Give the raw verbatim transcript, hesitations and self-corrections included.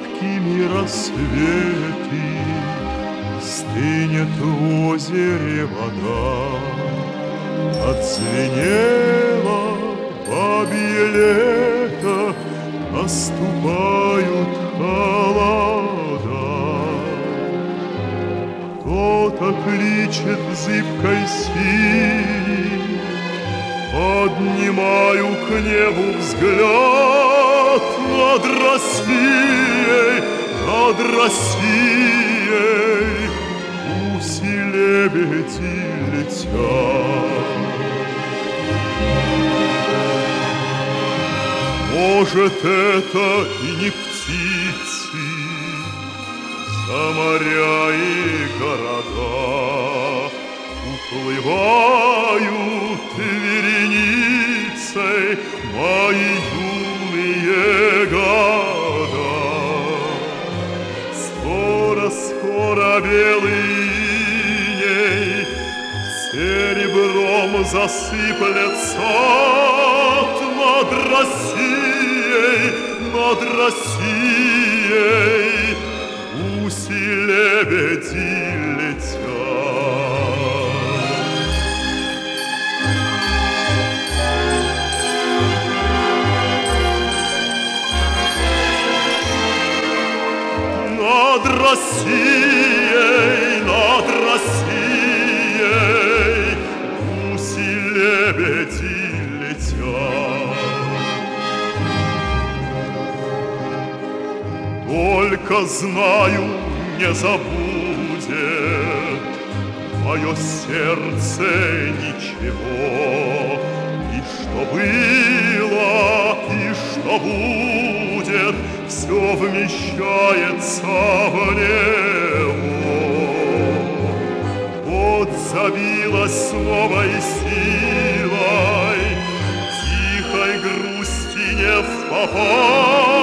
редкими рассветы, стынет в озере вода, отзвенело бабье лето, наступают холода. Кто-то кличет в зыбкой синей, поднимаю к небу взгляд. Над Россией, над Россией гуси лебеди летят. Может, это и не птицы, за моря и города уплывают вереницей мои юные года. Скоро, скоро белый иней серебром засыплет сад. Над Россией, над Россией гуси-лебеди летят. Над Россией, над Россией гуси-лебеди летят. Только знаю, не забудет мое сердце ничего. И что было, и что будет, все вмещается в него. Вот забилась с новой силой, тихой грусти не в попад.